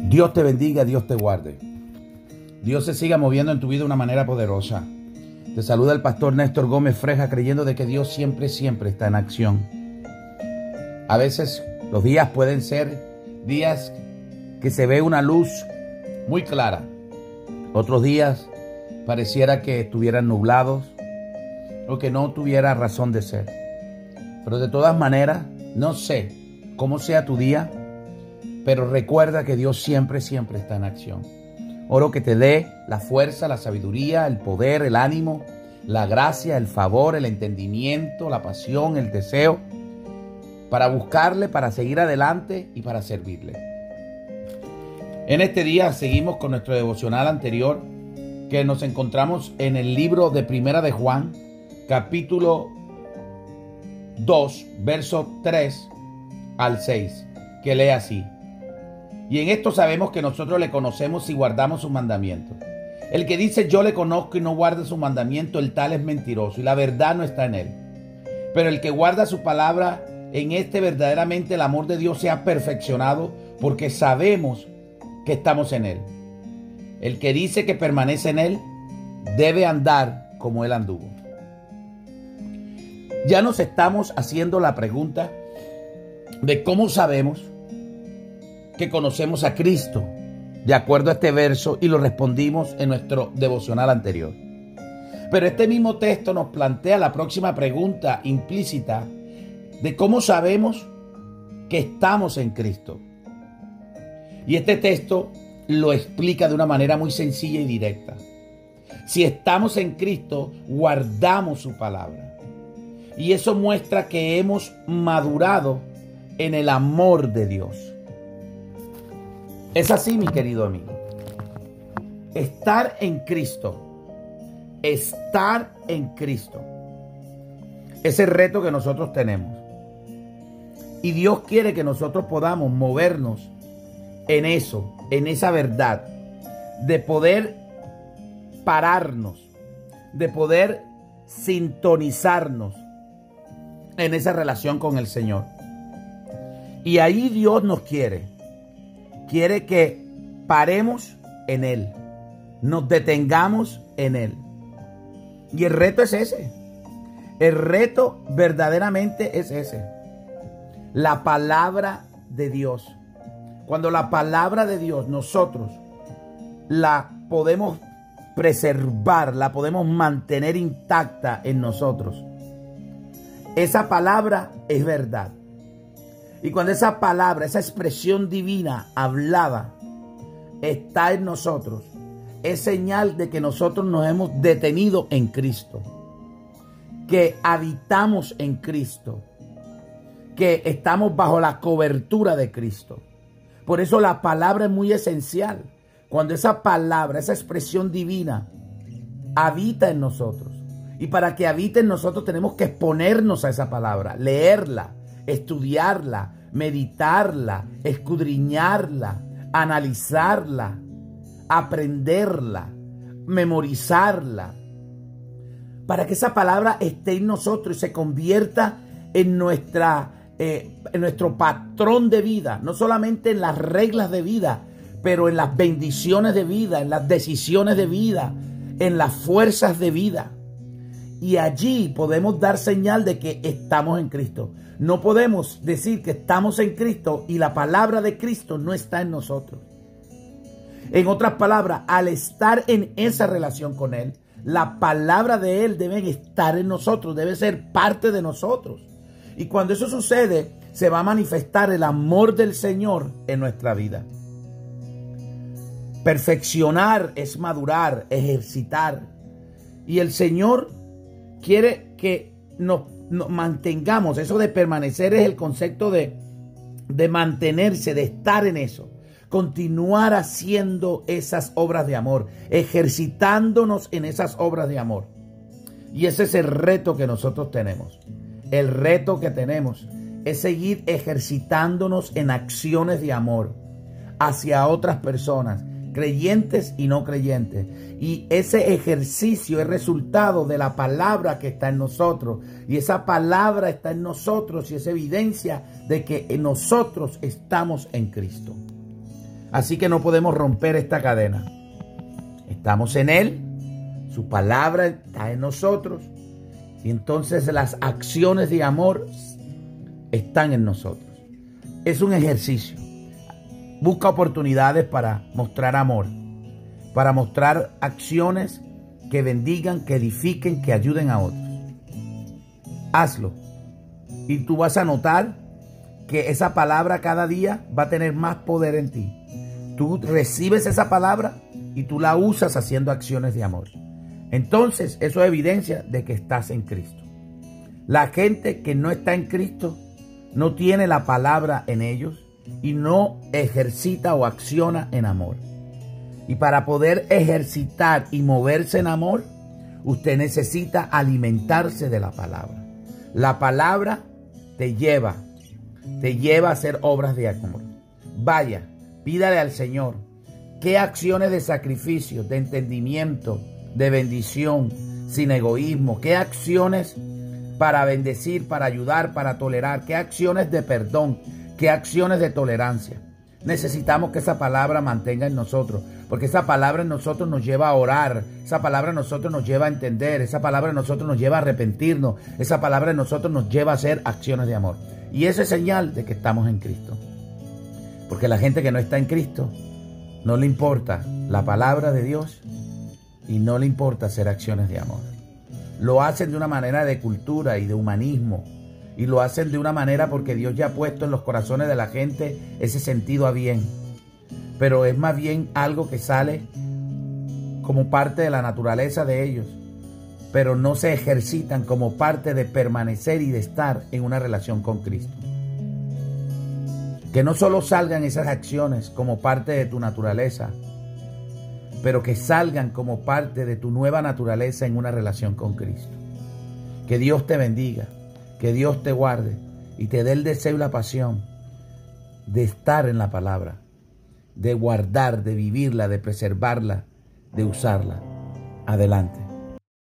Dios te bendiga, Dios te guarde. Dios se siga moviendo en tu vida de una manera poderosa. Te saluda el pastor Néstor Gómez Freja, creyendo de que Dios siempre está en acción. A veces los días pueden ser días que se ve una luz muy clara. Otros días pareciera que estuvieran nublados o que no tuviera razón de ser. Pero de todas maneras, no sé cómo sea tu día, pero recuerda que Dios siempre está en acción. Oro que te dé la fuerza, la sabiduría, el poder, el ánimo, la gracia, el favor, el entendimiento, la pasión, el deseo para buscarle, para seguir adelante y para servirle. En este día seguimos con nuestro devocional anterior, que nos encontramos en el libro de Primera de Juan, capítulo 2, verso 3 al 6, que lee así: y en esto sabemos que nosotros le conocemos si guardamos sus mandamientos. El que dice yo le conozco y no guarda sus mandamientos, el tal es mentiroso y la verdad no está en él. Pero el que guarda su palabra, en este verdaderamente el amor de Dios se ha perfeccionado, porque sabemos que estamos en él. El que dice que permanece en él debe andar como él anduvo. Ya nos estamos haciendo la pregunta de cómo sabemos que conocemos a Cristo, de acuerdo a este verso, y lo respondimos en nuestro devocional anterior. Pero este mismo texto nos plantea la próxima pregunta implícita de cómo sabemos que estamos en Cristo. Y este texto lo explica de una manera muy sencilla y directa. Si estamos en Cristo, guardamos su palabra. Y eso muestra que hemos madurado en el amor de Dios. Es así, mi querido amigo. Estar en Cristo. Estar en Cristo. Es el reto que nosotros tenemos. Y Dios quiere que nosotros podamos movernos en eso, en esa verdad, de poder pararnos, de poder sintonizarnos en esa relación con el Señor. Y ahí Dios nos quiere que paremos en Él, nos detengamos en Él. Y el reto es ese. El reto verdaderamente es ese. La palabra de Dios. Cuando la palabra de Dios nosotros la podemos preservar, la podemos mantener intacta en nosotros, esa palabra es verdad. Y cuando esa palabra, esa expresión divina hablada está en nosotros, es señal de que nosotros nos hemos detenido en Cristo, que habitamos en Cristo, que estamos bajo la cobertura de Cristo. Por eso la palabra es muy esencial. Cuando esa palabra, esa expresión divina habita en nosotros. Y para que habite en nosotros tenemos que exponernos a esa palabra, leerla, estudiarla, meditarla, escudriñarla, analizarla, aprenderla, memorizarla, para que esa palabra esté en nosotros y se convierta en nuestro patrón de vida, no solamente en las reglas de vida, pero en las bendiciones de vida, en las decisiones de vida, en las fuerzas de vida. Y allí podemos dar señal de que estamos en Cristo. No podemos decir que estamos en Cristo y la palabra de Cristo no está en nosotros. En otras palabras, al estar en esa relación con Él, la palabra de Él debe estar en nosotros, debe ser parte de nosotros. Y cuando eso sucede, se va a manifestar el amor del Señor en nuestra vida. Perfeccionar es madurar, ejercitar. Y el Señor quiere que nos mantengamos. Eso de permanecer es el concepto de mantenerse, de estar en eso. Continuar haciendo esas obras de amor, ejercitándonos en esas obras de amor. Y ese es el reto que nosotros tenemos. El reto que tenemos es seguir ejercitándonos en acciones de amor hacia otras personas, creyentes y no creyentes. Y ese ejercicio es resultado de la palabra que está en nosotros. Y esa palabra está en nosotros y es evidencia de que nosotros estamos en Cristo. Así que no podemos romper esta cadena. Estamos en Él, su palabra está en nosotros y entonces las acciones de amor están en nosotros. Es un ejercicio. Busca oportunidades para mostrar amor, para mostrar acciones que bendigan, que edifiquen, que ayuden a otros. Hazlo y tú vas a notar que esa palabra cada día va a tener más poder en ti. Tú recibes esa palabra y tú la usas haciendo acciones de amor. Entonces, eso es evidencia de que estás en Cristo. La gente que no está en Cristo no tiene la palabra en ellos y no ejercita o acciona en amor. Y para poder ejercitar y moverse en amor, usted necesita alimentarse de la palabra. La palabra te lleva a hacer obras de amor. Vaya, pídale al Señor qué acciones de sacrificio, de entendimiento, de bendición, sin egoísmo, qué acciones para bendecir, para ayudar, para tolerar, qué acciones de perdón, qué acciones de tolerancia. Necesitamos que esa palabra mantenga en nosotros, porque esa palabra en nosotros nos lleva a orar, esa palabra en nosotros nos lleva a entender, esa palabra en nosotros nos lleva a arrepentirnos, esa palabra en nosotros nos lleva a hacer acciones de amor. Y eso es señal de que estamos en Cristo. Porque la gente que no está en Cristo, no le importa la palabra de Dios y no le importa hacer acciones de amor. Lo hacen de una manera de cultura y de humanismo. Y lo hacen de una manera porque Dios ya ha puesto en los corazones de la gente ese sentido a bien. Pero es más bien algo que sale como parte de la naturaleza de ellos. Pero no se ejercitan como parte de permanecer y de estar en una relación con Cristo. Que no solo salgan esas acciones como parte de tu naturaleza, pero que salgan como parte de tu nueva naturaleza en una relación con Cristo. Que Dios te bendiga. Que Dios te guarde y te dé el deseo y la pasión de estar en la palabra, de guardar, de vivirla, de preservarla, de usarla. Adelante.